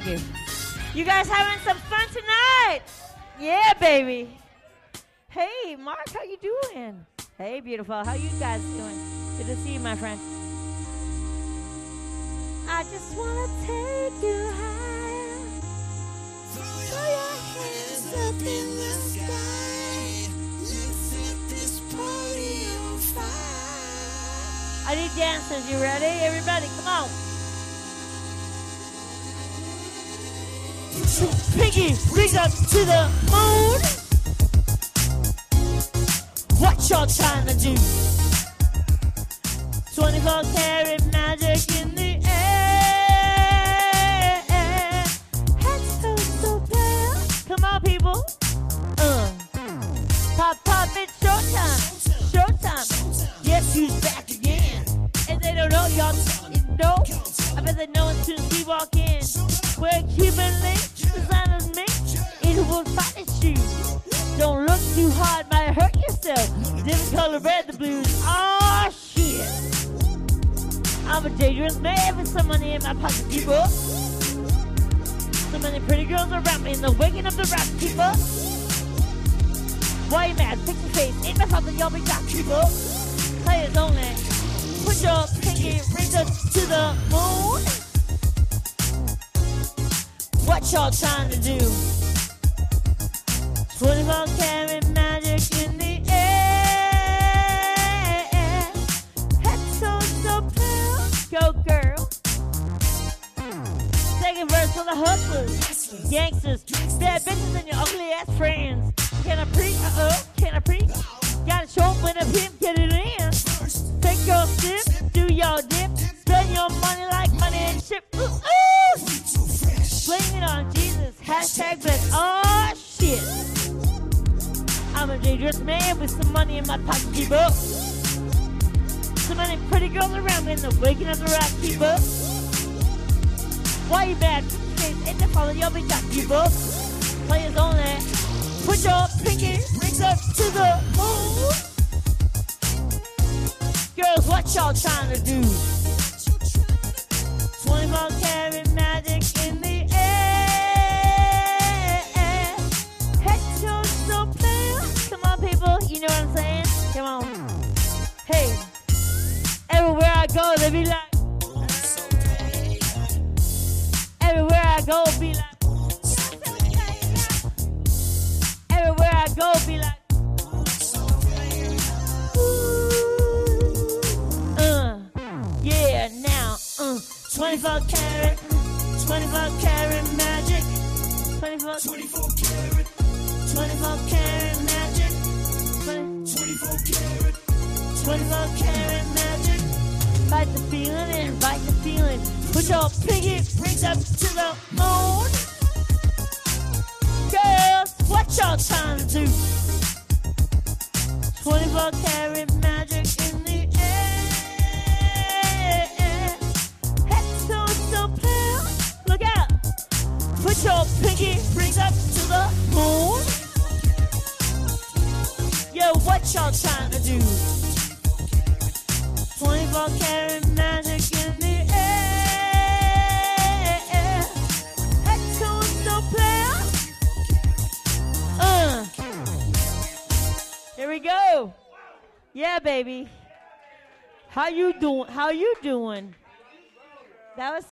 Thank you. You guys having some fun tonight? Yeah, baby. Hey, Mark, how you doing? Hey, beautiful. How you guys doing? Good to see you, my friend. I just want to take you higher. Throw your hands up in the sky. Let's set this party on fire. I need dancers. You ready? Everybody, come on. Piggy, bring up to the moon. What y'all trying to do? 24 karat magic in the air. Heads so pale. Come on, people. Pop, it's showtime. Showtime. Yes, who's back again? And they don't know y'all know. I bet they know as soon as we walk in. We're Cuban links, designers mix, eatable cotton shoes. Don't look too hard, might hurt yourself. Different color red, the blues. Oh shit! I'm a dangerous man with some money in my pocket, people. So many pretty girls around me, and they're waking up the rap, people. Why you mad? Fix your face. Ain't my fault that y'all be got, people. Players only. Put your pinky rings up to the moon. What y'all trying to do? 24 karat magic in the air. Head so pale. Go, girl. Second verse for the hustlers, gangsters, bad bitches, and your ugly ass friends. Can I preach? Can I preach? Gotta show up when I pimp, get it in. Take your sip, do your dip, spend your money like money and shit. Ooh, ooh. Blame it on Jesus, hashtag bless. Oh shit. I'm a dangerous man with some money in my pocket, people. So many pretty girls around me and they're waking up the rock, people. Why you mad? Ain't the father, y'all be got, people. Players only. Put your pinky rings up to the moon. Girls, what y'all trying to do? 24 karat magic in the air. Head so pale. Come on, people, you know what I'm saying? Come on. Hey, everywhere I go, they be like. Everywhere I go, be like. Everywhere I go, be like. Yeah, now, 24 karat magic. 24 karat magic. 24 karat magic. Fight the feeling and invite the feeling. Put your pinky rings up to the moon. Girls, what y'all trying to do? 24 karat magic in the air. Head so pale. Look out. Put your pinky rings up to the moon. Yo, what y'all trying to do? 24 karat magic in the air. Head so pale. Here we go. Yeah, baby. How you doing? How you doing? That was